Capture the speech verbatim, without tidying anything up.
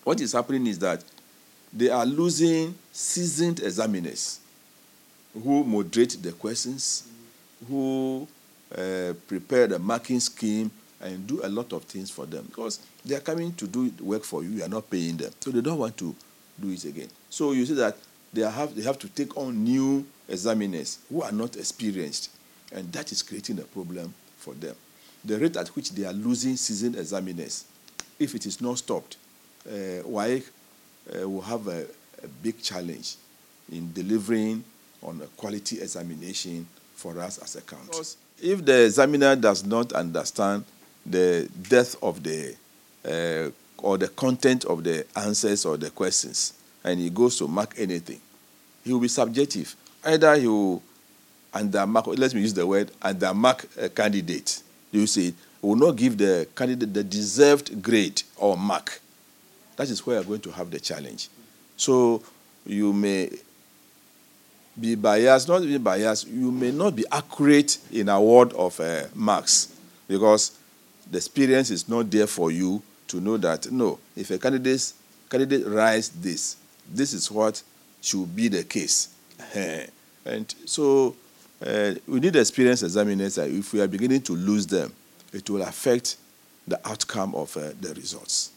what is happening is that they are losing seasoned examiners who moderate the questions, who uh, prepare the marking scheme, and do a lot of things for them, because they are coming to do work for you. You are not paying them, so they don't want to do it again. So you see that they have they have to take on new examiners who are not experienced, and that is creating a problem for them. The rate at which they are losing seasoned examiners, if it is not stopped, uh, W A E C uh, will have a, a big challenge in delivering on a quality examination for us as a country. Because if the examiner does not understand the depth of the uh, or the content of the answers or the questions, and he goes to mark anything, he will be subjective. Either he will undermark, let me use the word, undermark a candidate. You see, he will not give the candidate the deserved grade or mark. That is where you are going to have the challenge. So you may be biased, not be biased, you may not be accurate in award of uh, marks, because the experience is not there for you to know that, no, if a candidate, candidate writes this, this is what should be the case. And so uh, we need experienced examiners. If we are beginning to lose them, it will affect the outcome of uh, the results.